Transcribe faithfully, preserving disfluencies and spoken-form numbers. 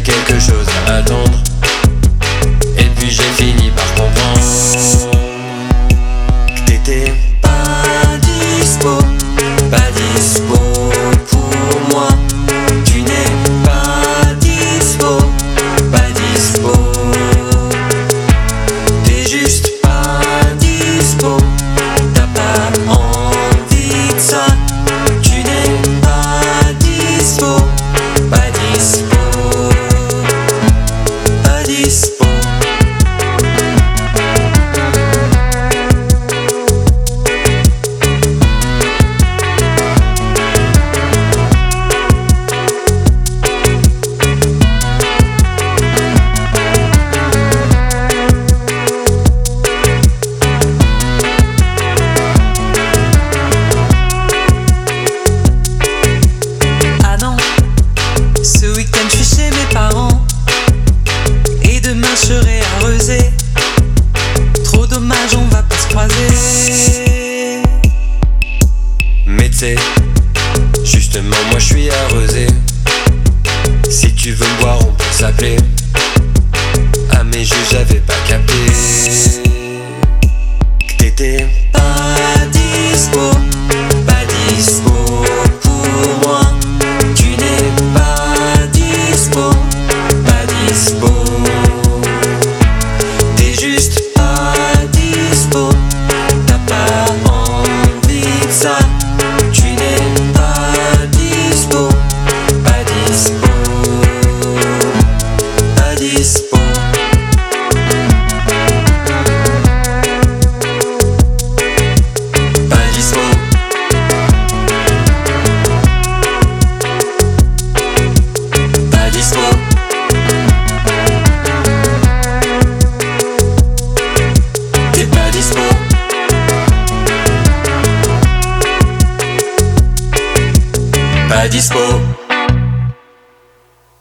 quelque chose à attendre. Et puis j'ai fini par comprendre que t'étais pas dispo, pas dispo pour moi. Tu n'es pas dispo, pas dispo. T'es juste pas dispo, t'as pas envie de ça. Tu n'es pas dispo, pas dispo, pas dispo. Ce week-end je suis chez mes parents et demain je serai à Rezé. Trop dommage, on va pas se croiser. Mais t'sais, justement moi je suis à Rezé. Si tu veux me voir on peut s'appeler. Ah mais je j'avais pas capté que t'étais Pas dispo, pas dispo pour moi. Tu n'es pas dispo, pas dispo. T'es juste pas dispo, t'as pas envie de ça. Tu n'es pas dispo, pas dispo, pas dispo. Pas dispo. Pas dispo. T'es pas dispo. Pas dispo.